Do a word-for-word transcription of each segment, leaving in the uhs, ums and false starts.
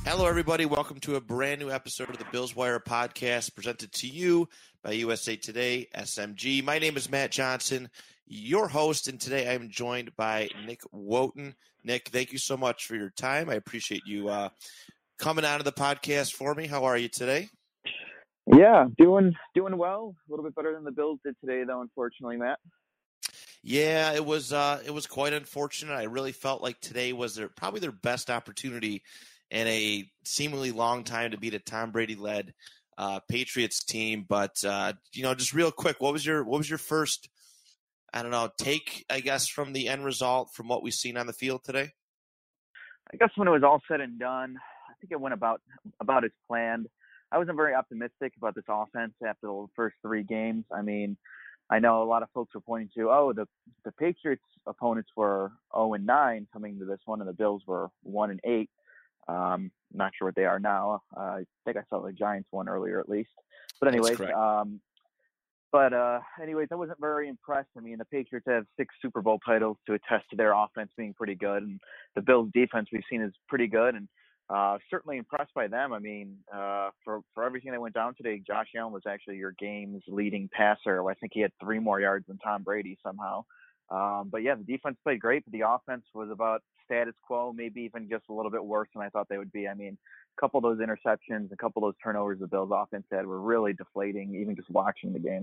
Hello, everybody. Welcome to a brand new episode of the Bills Wire podcast presented to you by U S A Today, S M G. My name is Matt Johnson, your host, and today I am joined by Nick Wooten. Nick, thank you so much for your time. I appreciate you uh, coming on to the podcast for me. How are you today? Yeah, doing doing well. A little bit better than the Bills did today, though, unfortunately, Matt. Yeah, it was uh, it was quite unfortunate. I really felt like today was their probably their best opportunity in a seemingly long time to beat a Tom Brady-led uh, Patriots team. But uh, you know, just real quick, what was your what was your first, I don't know, take, I guess, from the end result from what we've seen on the field today? I guess when it was all said and done, I think it went about about as planned. I wasn't very optimistic about this offense after the first three games. I mean, I know a lot of folks were pointing to, oh, the the Patriots opponents were oh and nine coming to this one, and the Bills were one and eight. Um, not sure what they are now. Uh, I think I saw the Giants one earlier at least. But anyways, um, but uh, anyways, I wasn't very impressed. I mean, the Patriots have six Super Bowl titles to attest to their offense being pretty good, and the Bills' defense we've seen is pretty good, and uh, certainly impressed by them. I mean, uh, for for everything that went down today, Josh Allen was actually your game's leading passer. I think he had three more yards than Tom Brady somehow. Um, but yeah, the defense played great, but the offense was about status quo, maybe even just a little bit worse than I thought they would be. I mean, a couple of those interceptions, a couple of those turnovers the Bills offense had were really deflating, even just watching the game.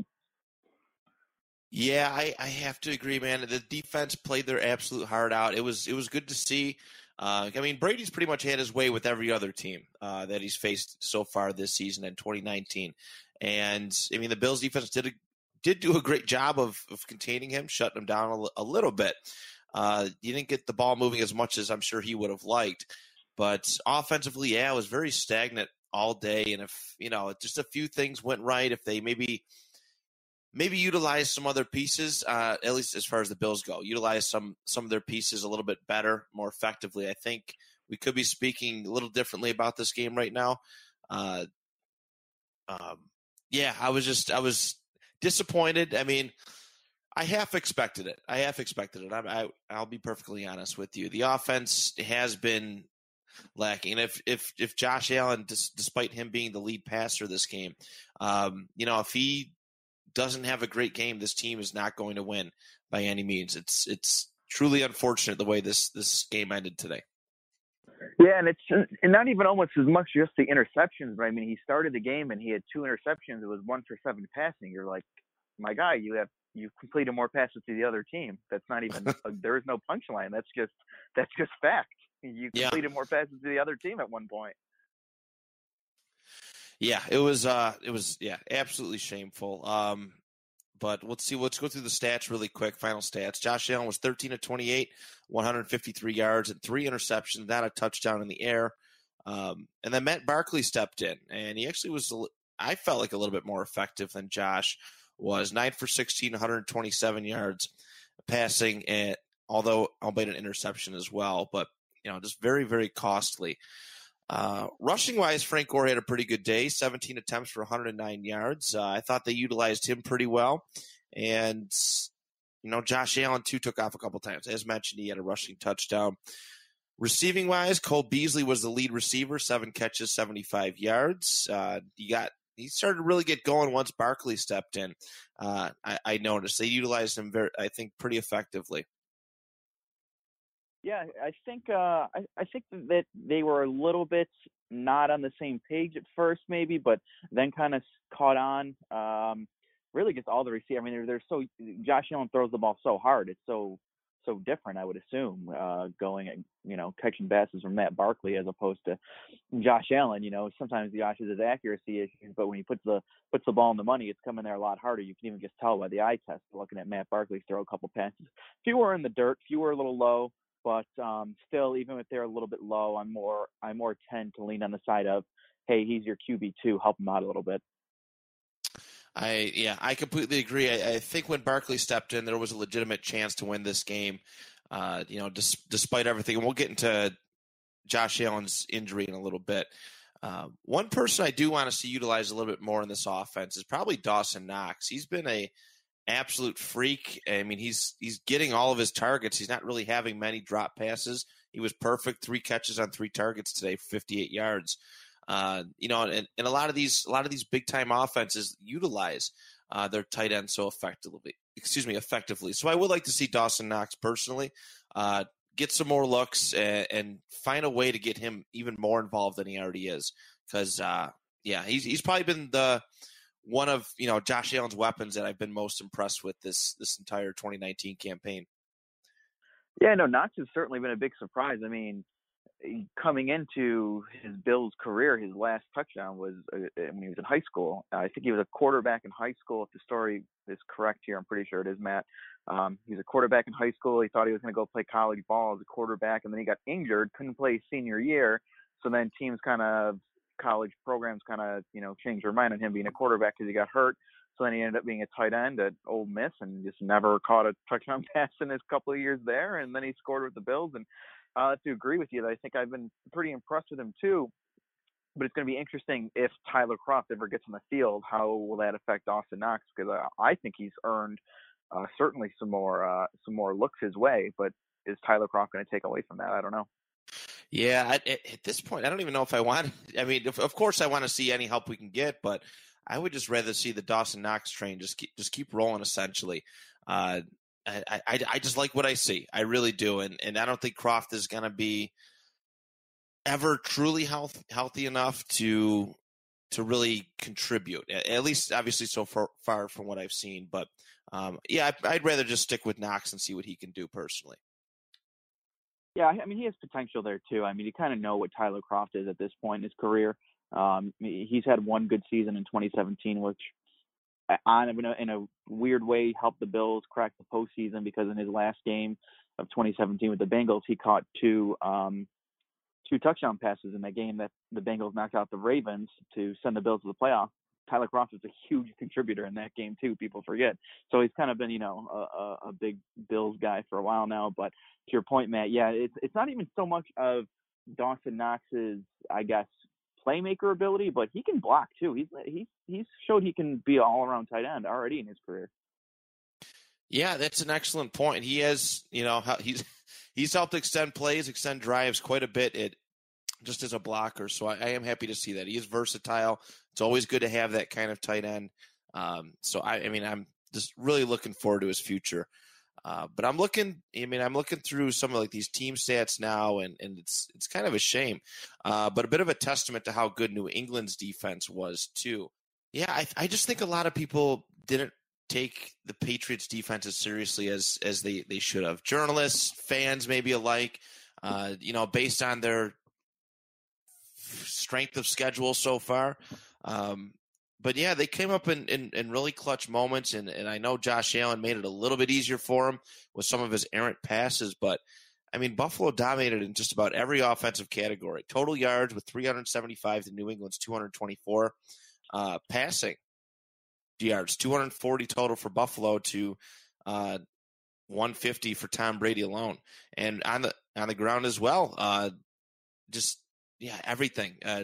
Yeah, I, I have to agree, man. The defense played their absolute heart out. It was it was good to see. Uh, I mean, Brady's pretty much had his way with every other team uh, that he's faced so far this season in twenty nineteen. And, I mean, the Bills defense did a, did do a great job of, of containing him, shutting him down a, a little bit. Uh, you didn't get the ball moving as much as I'm sure he would have liked. But offensively, yeah, it was very stagnant all day. And if, you know, just a few things went right, if they maybe – Maybe utilize some other pieces, uh, at least as far as the Bills go. Utilize some some of their pieces a little bit better, more effectively. I think we could be speaking a little differently about this game right now. Uh, um, yeah, I was just I was disappointed. I mean, I half expected it. I half expected it. I, I I'll be perfectly honest with you. The offense has been lacking. And if if if Josh Allen, dis, despite him being the lead passer this game, um, you know, if he doesn't have a great game, this team is not going to win by any means. It's it's truly unfortunate the way this this game ended today. Yeah, and it's and not even almost as much just the interceptions, but I mean, he started the game and he had two interceptions. It was one for seven passing. You're like, my guy, you have you completed more passes to the other team. That's not even there is no punchline. That's just that's just fact. You completed yeah. more passes to the other team at one point. Yeah, it was, uh, it was, yeah, absolutely shameful. Um, but let's see, let's go through the stats really quick. Final stats. Josh Allen was thirteen of twenty-eight, one hundred fifty-three yards and three interceptions, not a touchdown in the air. Um, and then Matt Barkley stepped in, and he actually was, I felt like a little bit more effective than Josh was. nine for sixteen, one hundred twenty-seven yards passing, and although albeit an interception as well, but you know, just very, very costly. Uh, rushing-wise, Frank Gore had a pretty good day, seventeen attempts for one hundred nine yards. Uh, I thought they utilized him pretty well. And, you know, Josh Allen, too, took off a couple times. As mentioned, he had a rushing touchdown. Receiving-wise, Cole Beasley was the lead receiver, seven catches, seventy-five yards. Uh, he got he started to really get going once Barkley stepped in. Uh, I, I noticed they utilized him, very, I think, pretty effectively. Yeah, I think uh, I, I think that they were a little bit not on the same page at first, maybe, but then kind of caught on. Um, really, just all the receivers. I mean, they're, they're so Josh Allen throws the ball so hard. It's so so different, I would assume, uh, going and you know catching passes from Matt Barkley as opposed to Josh Allen. You know, sometimes Josh has his accuracy issues, but when he puts the puts the ball in the money, it's coming there a lot harder. You can even just tell by the eye test looking at Matt Barkley throw a couple passes. Fewer in the dirt, fewer a little low. But um, still, even if they're a little bit low, I'm more I more tend to lean on the side of, hey, he's your Q B two, help him out a little bit. I yeah, I completely agree. I, I think when Barkley stepped in, there was a legitimate chance to win this game. Uh, you know, dis, despite everything, and we'll get into Josh Allen's injury in a little bit. Uh, one person I do want to see utilized a little bit more in this offense is probably Dawson Knox. He's been a absolute freak. I mean, he's he's getting all of his targets. He's not really having many drop passes. he was perfect. Three catches on three targets today, fifty-eight yards. Uh, you know, and, and a lot of these a lot of these big time offenses utilize uh, their tight end so effectively. Excuse me, effectively. So I would like to see Dawson Knox personally uh, get some more looks and, and find a way to get him even more involved than he already is. Because uh, yeah, he's he's probably been the one of you know Josh Allen's weapons that I've been most impressed with this this entire twenty nineteen campaign. Yeah, no, Knox has certainly been a big surprise. I mean, coming into his Bills career, his last touchdown was uh, when he was in high school. Uh, I think he was a quarterback in high school. If the story is correct here, I'm pretty sure it is, Matt. Um, he was a quarterback in high school. He thought he was going to go play college ball as a quarterback, and then he got injured, couldn't play senior year. So then teams kind of, college programs kind of, you know, changed their mind on him being a quarterback because he got hurt. So then he ended up being a tight end at Ole Miss and just never caught a touchdown pass in his couple of years there. And then he scored with the Bills. And I have to agree with you that I think I've been pretty impressed with him too. But it's going to be interesting if Tyler Kroft ever gets on the field. How will that affect Dawson Knox? Because I, I think he's earned uh, certainly some more uh, some more looks his way. But is Tyler Kroft going to take away from that? I don't know. Yeah, at, at this point, I don't even know if I want. I mean, of, of course, I want to see any help we can get, but I would just rather see the Dawson Knox train just keep just keep rolling. Essentially, uh, I, I I just like what I see. I really do, and and I don't think Kroft is going to be ever truly health, healthy enough to to really contribute. At least, obviously, so far, far from what I've seen. But um, yeah, I'd, I'd rather just stick with Knox and see what he can do personally. Yeah, I mean, he has potential there too. I mean, you kind of know what Tyler Kroft is at this point in his career. Um, he's had one good season in twenty seventeen, which on in a, in a weird way helped the Bills crack the postseason because in his last game of twenty seventeen with the Bengals, he caught two um, two touchdown passes in that game that the Bengals knocked out the Ravens to send the Bills to the playoffs. Tyler Kroft was a huge contributor in that game too. People forget. So he's kind of been, you know, a, a big Bills guy for a while now. But to your point, Matt, yeah, it's it's not even so much of Dawson Knox's, I guess, playmaker ability, but he can block too. He's he's he's showed he can be an all around tight end already in his career. Yeah, that's an excellent point. He has, you know, he's he's helped extend plays, extend drives quite a bit. It just as a blocker. So I, I am happy to see that. He is versatile. It's always good to have that kind of tight end. Um, so I, I mean, I'm just really looking forward to his future. Uh, but I'm looking, I mean, I'm looking through some of like these team stats now, and, and it's it's kind of a shame, uh, but a bit of a testament to how good New England's defense was too. Yeah, I, I just think a lot of people didn't take the Patriots defense as seriously as as they, they should have. Journalists, fans, maybe alike, uh, you know, based on their strength of schedule so far. Um, but yeah, they came up in, in, in really clutch moments, and, and I know Josh Allen made it a little bit easier for him with some of his errant passes, but I mean, Buffalo dominated in just about every offensive category. Total yards with three hundred seventy-five to New England's two hundred twenty-four. Uh, passing yards, two hundred forty total for Buffalo to uh, one hundred fifty for Tom Brady alone. And on the on the ground as well, uh, just yeah, everything. Uh,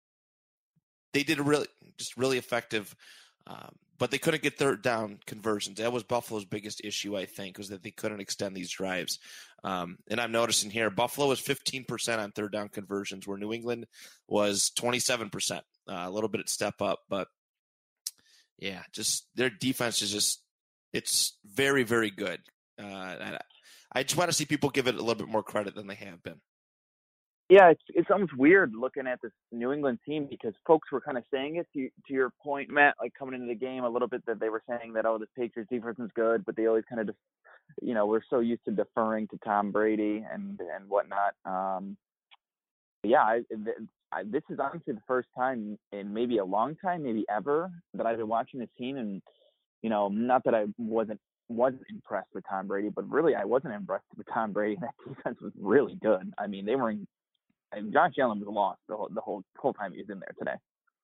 they did a really, just really effective, um, but they couldn't get third down conversions. That was Buffalo's biggest issue, I think, was that they couldn't extend these drives. Um, and I'm noticing here, Buffalo was fifteen percent on third down conversions, where New England was twenty-seven percent, uh, a little bit of step up. But yeah, just their defense is just, it's very, very good. Uh, and I just want to see people give it a little bit more credit than they have been. Yeah, it's it's almost weird looking at this New England team because folks were kind of saying it to to your point, Matt, like coming into the game a little bit that they were saying that, oh, this Patriots defense is good, but they always kind of just, you know, we're so used to deferring to Tom Brady and and whatnot. Um, yeah, I, I, this is honestly the first time in maybe a long time, maybe ever, that I've been watching this team, and you know, not that I wasn't wasn't impressed with Tom Brady, but really I wasn't impressed with Tom Brady. That defense was really good. I mean, they were in. And Josh Allen was lost the whole the whole whole time he was in there today.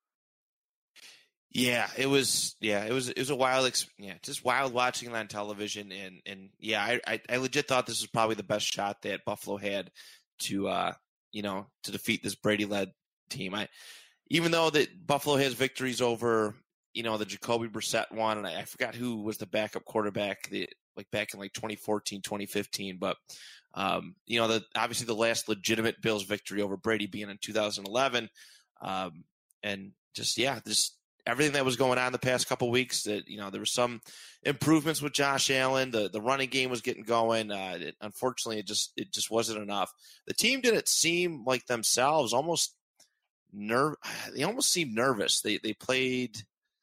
Yeah, it was. Yeah, it was. It was a wild. Yeah, just wild watching it on television, and and yeah, I, I I legit thought this was probably the best shot that Buffalo had to uh you know to defeat this Brady-led team. I even though that Buffalo has victories over you know the Jacoby Brissett one, and I, I forgot who was the backup quarterback. The like back in like twenty fourteen, twenty fifteen. But, um, you know, the, obviously the last legitimate Bills victory over Brady being in two thousand eleven. Um, and just, yeah, just everything that was going on the past couple of weeks that, you know, there were some improvements with Josh Allen. The, the running game was getting going. Uh, it, unfortunately, it just, it just wasn't enough. The team didn't seem like themselves, almost nerve. They almost seemed nervous. They, they played,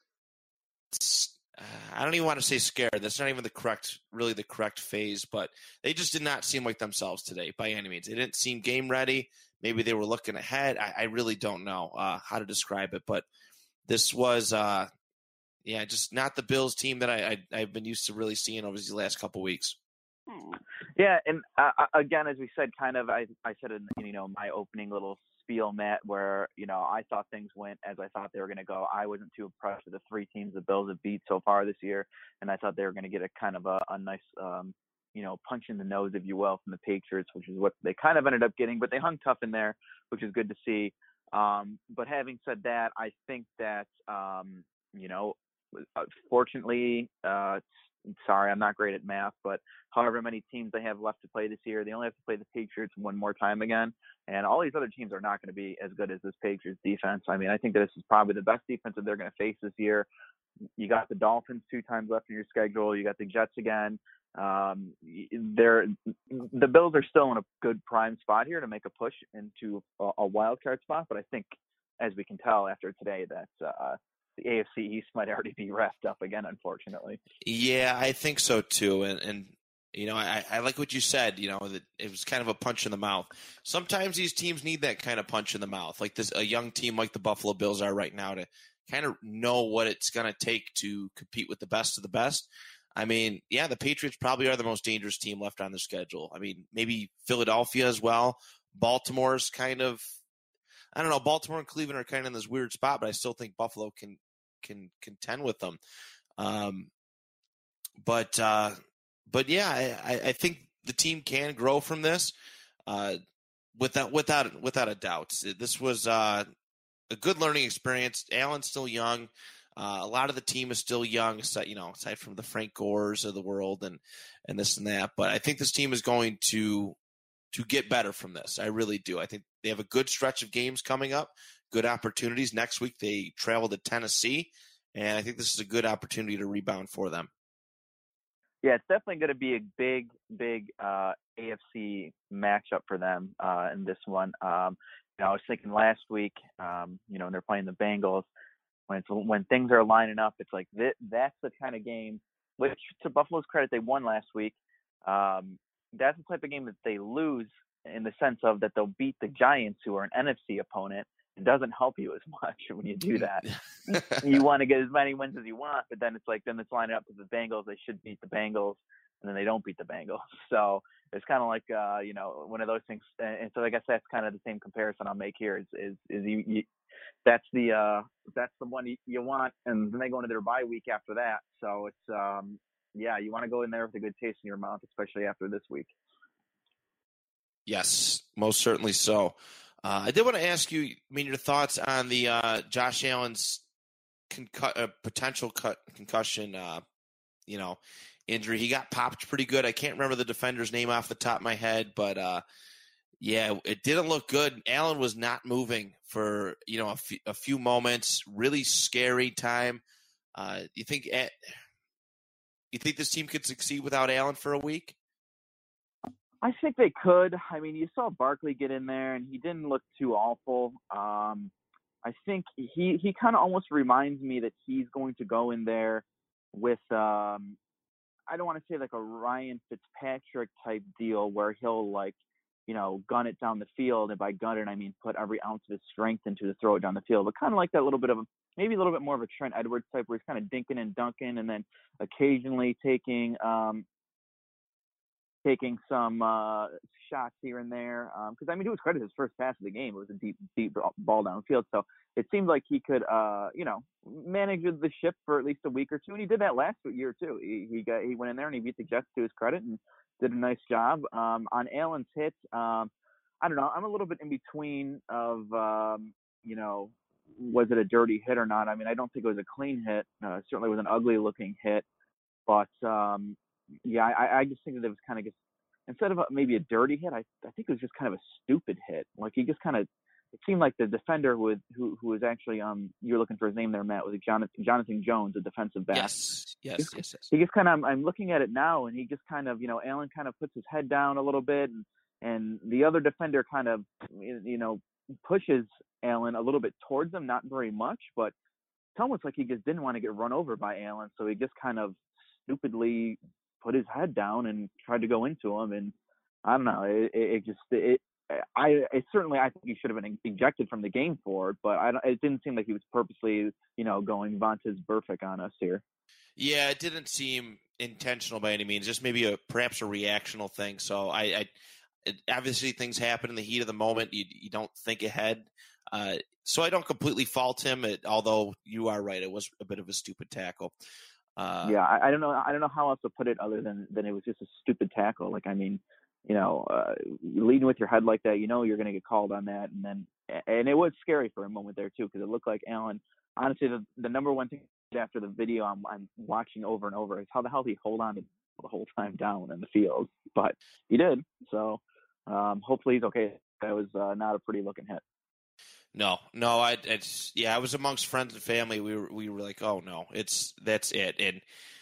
I don't even want to say scared. That's not even the correct, really the correct phase, but they just did not seem like themselves today by any means. They didn't seem game ready. Maybe they were looking ahead. I, I really don't know uh, how to describe it, but this was, uh, yeah, just not the Bills team that I, I, I've been used to really seeing over these last couple of weeks. Yeah, and uh, again, as we said, kind of, I, I said in, you know, my opening little spiel, Matt, where, you know, I thought things went as I thought they were going to go. I wasn't too impressed with the three teams the Bills have beat so far this year, and I thought they were going to get a kind of a, a nice, um, you know, punch in the nose, if you will, from the Patriots, which is what they kind of ended up getting, but they hung tough in there, which is good to see. Um, but having said that, I think that, um, you know, fortunately, uh, sorry, I'm not great at math, but however many teams they have left to play this year, they only have to play the Patriots one more time again. And all these other teams are not going to be as good as this Patriots defense. I mean, I think that this is probably the best defense that they're going to face this year. You got the Dolphins two times left in your schedule. You got the Jets again. Um, they're, the Bills are still in a good prime spot here to make a push into a, a wild card spot. But I think, as we can tell after today, that uh, the A F C East might already be wrapped up again, unfortunately. Yeah, I think so too. And, and you know, I, I like what you said, you know, that it was kind of a punch in the mouth. Sometimes these teams need that kind of punch in the mouth, like this, a young team like the Buffalo Bills are right now, to kind of know what it's going to take to compete with the best of the best. I mean, yeah, the Patriots probably are the most dangerous team left on the schedule. I mean, maybe Philadelphia as well. Baltimore's kind of, I don't know, Baltimore and Cleveland are kind of in this weird spot, but I still think Buffalo can can contend with them. Um, but uh, but yeah, I, I think the team can grow from this, uh, without without without a doubt. This was uh, a good learning experience. Allen's still young. Uh, a lot of the team is still young, you know, aside from the Frank Gores of the world and, and this and that. But I think this team is going to to get better from this. I really do. I think they have a good stretch of games coming up, good opportunities. Next week they travel to Tennessee, and I think this is a good opportunity to rebound for them. Yeah, it's definitely going to be a big, big uh, A F C matchup for them uh, in this one. Um, you know, I was thinking last week, um, you know, when they're playing the Bengals, when it's, when things are lining up, it's like th- that's the kind of game. Which, to Buffalo's credit, they won last week. Um, that's the type of game that they lose in the sense of that they'll beat the Giants, who are an N F C opponent. It doesn't help you as much when you do that. You want to get as many wins as you want, but then it's like, then it's lining up with the Bengals. They should beat the Bengals, and then they don't beat the Bengals. So it's kind of like, uh, you know, one of those things. And so I guess that's kind of the same comparison I'll make here is, is, is you, you that's the, uh, that's the one you, you want. And then they go into their bye week after that. So it's, um, yeah, you want to go in there with a good taste in your mouth, especially after this week. Yes, most certainly so. Uh, I did want to ask you, I mean, your thoughts on the uh, Josh Allen's concu- uh, potential cut, concussion, uh, you know, injury. He got popped pretty good. I can't remember the defender's name off the top of my head, but uh, yeah, it didn't look good. Allen was not moving for, you know, a, f- a few moments. Really scary time. Uh, you think uh, you think this team could succeed without Allen for a week? I think they could. I mean, you saw Barkley get in there, and he didn't look too awful. Um, I think he he kind of almost reminds me that he's going to go in there with um, I don't want to say like a Ryan Fitzpatrick type deal where he'll like, you know, gun it down the field. And by gun it, I mean put every ounce of his strength into to throw it down the field. But kind of like that little bit of a, maybe a little bit more of a Trent Edwards type where he's kind of dinking and dunking and then occasionally taking um, taking some uh, shots here and there. Because, um, I mean, to his credit, his first pass of the game, it was a deep, deep ball downfield. So it seemed like he could, uh, you know, manage the ship for at least a week or two. And he did that last year, too. He he, got, he went in there and he beat the Jets to his credit and did a nice job. Um, on Allen's hit, um, I don't know. I'm a little bit in between of, um, you know, was it a dirty hit or not? I mean, I don't think it was a clean hit. Uh, it certainly was an ugly-looking hit. But, um, yeah, I, I just think that it was kind of just instead of a, maybe a dirty hit, I I think it was just kind of a stupid hit. Like he just kind of it seemed like the defender who who who was actually um you're looking for his name there, Matt, was Jonathan Jonathan Jones, a defensive back. Yes, yes, Just, yes, yes. he just kind of I'm, I'm looking at it now, and he just kind of you know Allen kind of puts his head down a little bit, and and the other defender kind of you know pushes Allen a little bit towards him, not very much, but it's almost like he just didn't want to get run over by Allen, so he just kind of stupidly put his head down and tried to go into him, and I don't know, it, it, it just it I it certainly I think he should have been ejected from the game for it, but I don't, it didn't seem like he was purposely you know going Vontaze Burfict on us here. Yeah, it didn't seem intentional by any means. Just maybe a perhaps a reactional thing. So I, I it, obviously things happen in the heat of the moment. You you don't think ahead. Uh, so I don't completely fault him. It, although you are right, it was a bit of a stupid tackle. Uh, yeah, I, I don't know. I don't know how else to put it other than than it was just a stupid tackle. Like I mean, you know, uh, leading with your head like that, you know, you're going to get called on that, and then and it was scary for a moment there too because it looked like Allen. Honestly, the the number one thing after the video I'm I'm watching over and over is how the hell did he hold on to the whole time down in the field, but he did. So um, hopefully he's okay. That was uh, not a pretty looking hit. No, no, I, it's, yeah, I was amongst friends and family. We were, we were like, oh no, it's, that's it. And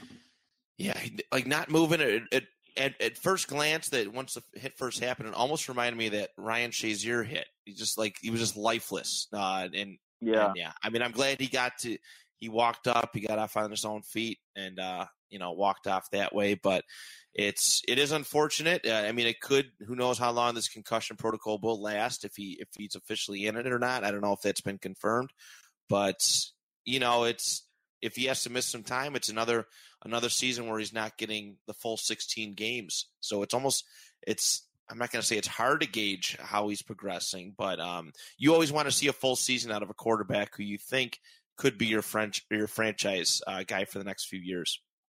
yeah, like not moving it, it at, at first glance that once the hit first happened, it almost reminded me of that Ryan Shazier hit. He just like, he was just lifeless. Uh, and yeah, and yeah, I mean, I'm glad he got to, he walked up, he got off on his own feet and, uh, you know, walked off that way, but it's, it is unfortunate. Uh, I mean, it could, who knows how long this concussion protocol will last if he, if he's officially in it or not. I don't know if that's been confirmed, but you know, it's, if he has to miss some time, it's another, another season where he's not getting the full sixteen games. So it's almost, it's, I'm not going to say it's hard to gauge how he's progressing, but um, you always want to see a full season out of a quarterback who you think could be your French, your franchise uh, guy for the next few years.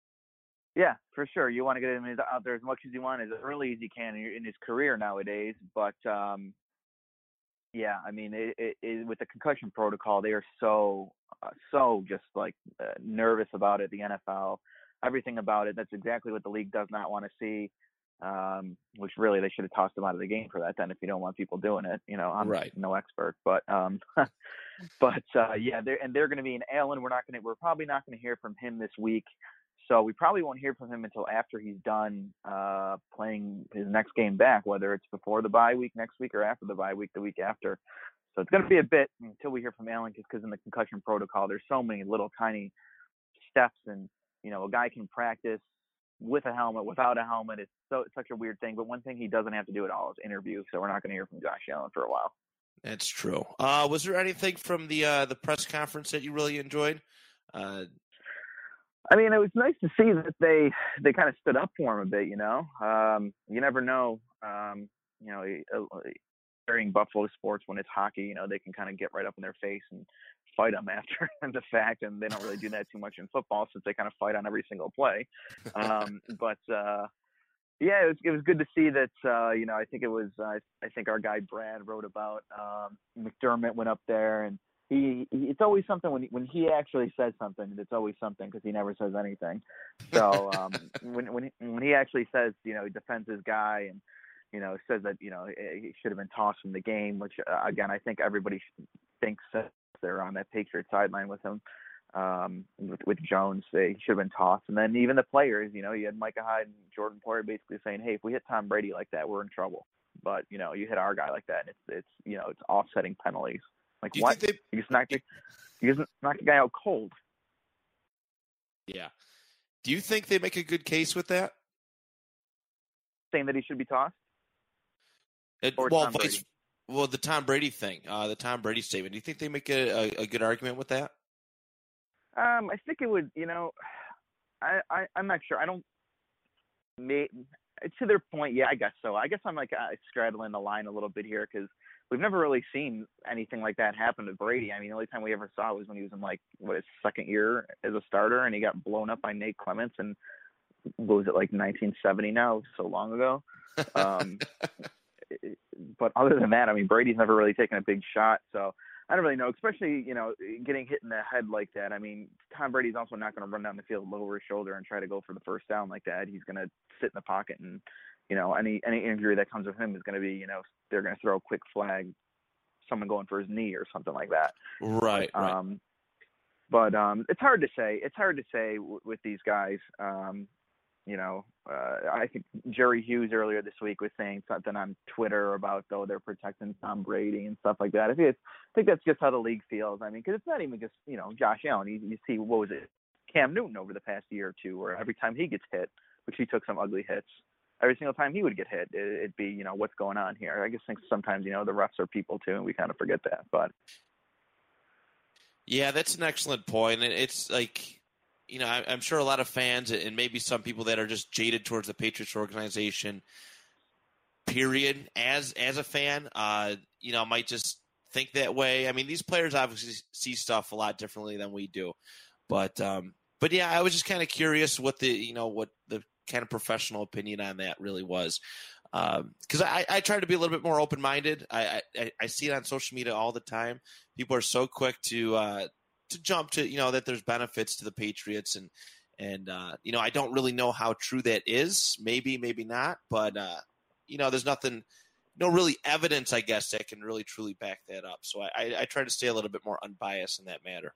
Yeah, for sure. You want to get him out there as much as you want, as early as you can in his career nowadays. But um, yeah, I mean, it, it, it, with the concussion protocol, they are so, uh, so just like uh, nervous about it. The N F L, everything about it. That's exactly what the league does not want to see. Um, which really they should have tossed him out of the game for that. Then, if you don't want people doing it, you know, I'm right. no expert, but um, but uh, yeah, they're and they're going to be in Allen. We're not going to. We're probably not going to hear from him this week. So we probably won't hear from him until after he's done uh, playing his next game back, whether it's before the bye week next week or after the bye week the week after. So it's going to be a bit until we hear from Allen, just because in the concussion protocol, there's so many little tiny steps, and you know, a guy can practice with a helmet, without a helmet. It's so it's such a weird thing. But one thing he doesn't have to do at all is interview. So we're not going to hear from Josh Allen for a while. That's true. Uh, was there anything from the uh, the press conference that you really enjoyed? Uh, I mean, it was nice to see that they they kind of stood up for him a bit. You know, um, you never know. Um, you know, during Buffalo sports, when it's hockey, you know, they can kind of get right up in their face and fight them after the fact, and they don't really do that too much in football since they kind of fight on every single play. Um, but uh, yeah, it was it was good to see that. Uh, you know, I think it was uh, I think our guy Brad wrote about um, McDermott went up there and. He, he, it's always something when he, when he actually says something. It's always something because he never says anything. So um, when when he, when he actually says, you know, he defends his guy and you know says that you know he should have been tossed from the game, which uh, again I think everybody thinks that they're on that Patriot sideline with him um, with, with Jones. They should have been tossed. And then even the players, you know, you had Micah Hyde and Jordan Poyer basically saying, hey, if we hit Tom Brady like that, we're in trouble. But you know, you hit our guy like that, and it's it's you know it's offsetting penalties. Like, you what? They... You just knocked the, you just knocked the guy out cold. Yeah. Do you think they make a good case with that? Saying that he should be tossed? It, well, vice, well, the Tom Brady thing, uh, the Tom Brady statement. Do you think they make a, a, a good argument with that? Um, I think it would, you know, I, I, I'm not sure. I don't, may, to their point, yeah, I guess so. I guess I'm like uh, straddling the line a little bit here because we've never really seen anything like that happen to Brady. I mean, the only time we ever saw was when he was in like what his second year as a starter, and he got blown up by Nate Clements, and what was it like nineteen seventy now, so long ago. Um, but other than that, I mean, Brady's never really taken a big shot. So I don't really know, especially, you know, getting hit in the head like that. I mean, Tom Brady's also not going to run down the field, lower his shoulder, and try to go for the first down like that. He's going to sit in the pocket, and, you know, any any injury that comes with him is going to be, you know, they're going to throw a quick flag, someone going for his knee or something like that. Right, but, right. Um, but um, it's hard to say. It's hard to say w- with these guys. Um, You know, uh, I think Jerry Hughes earlier this week was saying something on Twitter about, though, they're protecting Tom Brady and stuff like that. I think it's, I think that's just how the league feels. I mean, because it's not even just, you know, Josh Allen. You, you see, what was it, Cam Newton over the past year or two, where every time he gets hit, which he took some ugly hits, every single time he would get hit, it, it'd be, you know, what's going on here? I just think sometimes, you know, the refs are people too, and we kind of forget that. But yeah, that's an excellent point. And it's like, you know, I'm sure a lot of fans and maybe some people that are just jaded towards the Patriots organization, period, as as a fan, uh, you know, might just think that way. I mean, these players obviously see stuff a lot differently than we do. But, um, but yeah, I was just kind of curious what the, you know, what the kind of professional opinion on that really was. Because um, I, I try to be a little bit more open-minded. I, I, I see it on social media all the time. People are so quick to uh, – to jump to, you know, that there's benefits to the Patriots. And, and uh, you know, I don't really know how true that is. Maybe, maybe not. But, uh, you know, there's nothing, no really evidence, I guess, that can really truly back that up. So I, I, I try to stay a little bit more unbiased in that matter.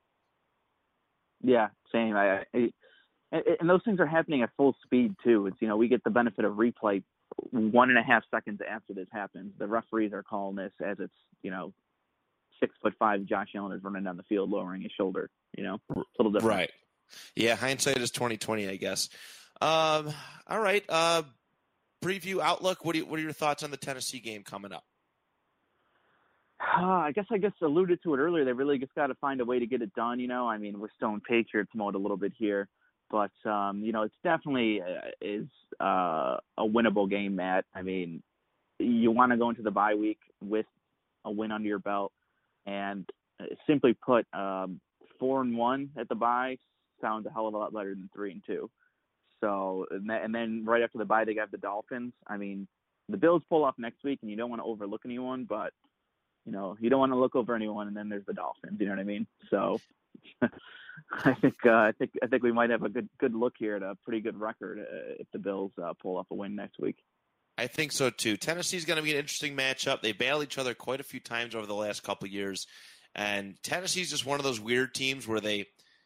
Yeah, same. I, I and those things are happening at full speed too. It's, you know, we get the benefit of replay one and a half seconds after this happens. The referees are calling this as it's, you know, six foot five Josh Allen is running down the field, lowering his shoulder. You know, it's a little different. Right. Yeah. Hindsight is twenty twenty, I guess. Um, all right. Uh, preview outlook. What do you, what are your thoughts on the Tennessee game coming up? Uh, I guess I just alluded to it earlier. They really just got to find a way to get it done. You know, I mean, we're still in Patriots mode a little bit here, but um, you know, it's definitely uh, is uh, a winnable game, Matt. I mean, you want to go into the bye week with a win under your belt. And simply put, um, four and one at the bye sounds a hell of a lot better than three and two. So, and then right after the bye, they got the Dolphins. I mean, the Bills pull off next week, and you don't want to overlook anyone, but you know, you don't want to look over anyone. And then there's the Dolphins. You know what I mean? So, I think uh, I think I think we might have a good good look here at a pretty good record uh, if the Bills uh, pull off a win next week. I think so too. Tennessee's going to be an interesting matchup. They battle each other quite a few times over the last couple of years, and Tennessee's just one of those weird teams where they,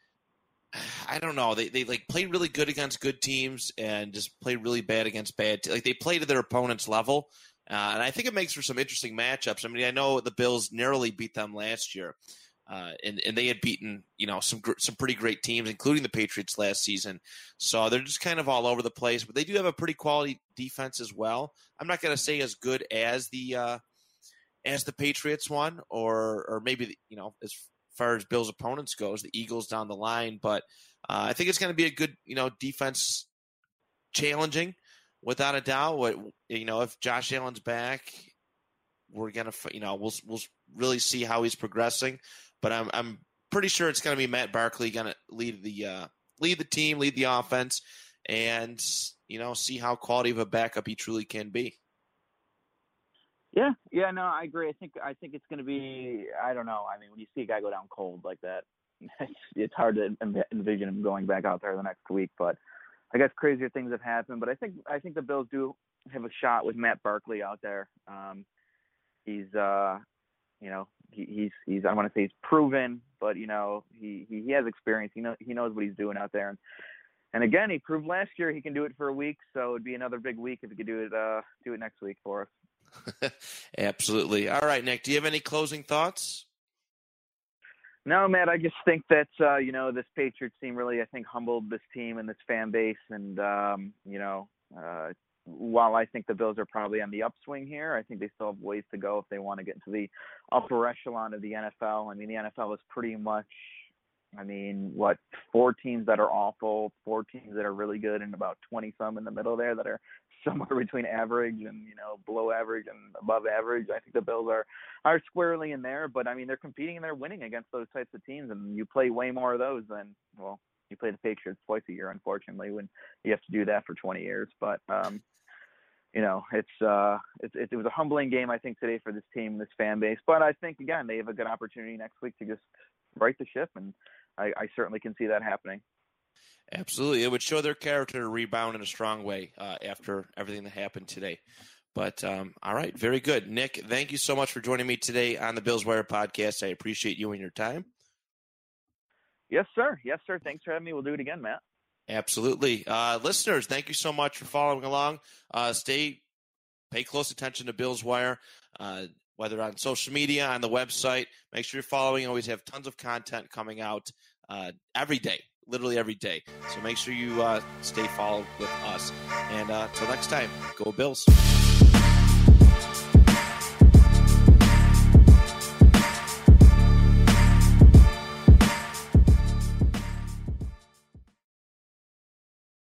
I don't know, they they like play really good against good teams and just play really bad against bad. Te- like they play to their opponent's level, uh, and I think it makes for some interesting matchups. I mean, I know the Bills narrowly beat them last year. Uh, and, and they had beaten, you know, some some pretty great teams, including the Patriots last season. So they're just kind of all over the place. But they do have a pretty quality defense as well. I'm not going to say as good as the uh, as the Patriots one, or or maybe, you know, as far as Bills' opponents goes, the Eagles down the line. But uh, I think it's going to be a good, you know, defense, challenging without a doubt. What you know, if Josh Allen's back, we're gonna, you know, we'll we'll really see how he's progressing. But I'm I'm pretty sure it's going to be Matt Barkley going to lead the uh, lead the team, lead the offense, and you know, see how quality of a backup he truly can be. Yeah, yeah, no, I agree. I think I think it's going to be. I don't know. I mean, when you see a guy go down cold like that, it's, it's hard to envision him going back out there the next week. But I guess crazier things have happened. But I think I think the Bills do have a shot with Matt Barkley out there. Um, he's uh, you know. He, he's he's I want to say he's proven, but you know he, he, he has experience. He know he knows what he's doing out there, and and again he proved last year he can do it for a week. So it'd be another big week if he could do it uh do it next week for us. Absolutely. All right, Nick. Do you have any closing thoughts? No, Matt. I just think that uh, you know this Patriots team really I think humbled this team and this fan base, and um, you know. Uh, While I think the Bills are probably on the upswing here, I think they still have ways to go if they want to get into the upper echelon of the N F L. I mean, the N F L is pretty much, I mean, what, four teams that are awful, four teams that are really good, and about twenty-some in the middle there that are somewhere between average and, you know, below average and above average. I think the Bills are, are squarely in there, but, I mean, they're competing and they're winning against those types of teams, and you play way more of those than, well, you play the Patriots twice a year, unfortunately, when you have to do that for twenty years. But, um, you know, it's uh, it, it, it was a humbling game, I think, today for this team, this fan base. But I think, again, they have a good opportunity next week to just right the ship, and I, I certainly can see that happening. Absolutely. It would show their character to rebound in a strong way uh, after everything that happened today. But, um, all right, very good. Nick, thank you so much for joining me today on the Bills Wire podcast. I appreciate you and your time. Yes, sir. Yes, sir. Thanks for having me. We'll do it again, Matt. Absolutely. Uh, listeners, thank you so much for following along. Uh, stay, pay close attention to Bills Wire, uh, whether on social media, on the website. Make sure you're following. Always have tons of content coming out uh, every day. Literally every day. So make sure you uh, stay followed with us. And uh, until next time, go Bills.